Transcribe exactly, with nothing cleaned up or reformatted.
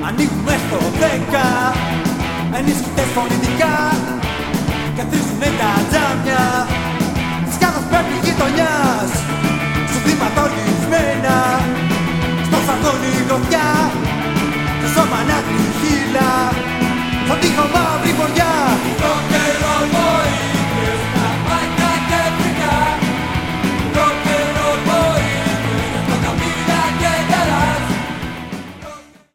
Ανοίγουμε στο δέκα ενίσχυτες φωνητικά. Καθίζουνε τα τζάμια της κάθε πέμπτη γειτονιάς. Σου θυματορισμένα στο σαγόνι γροθιά. Στο σώμα να τριχύλα, στον τοίχο μαύρη βοριά.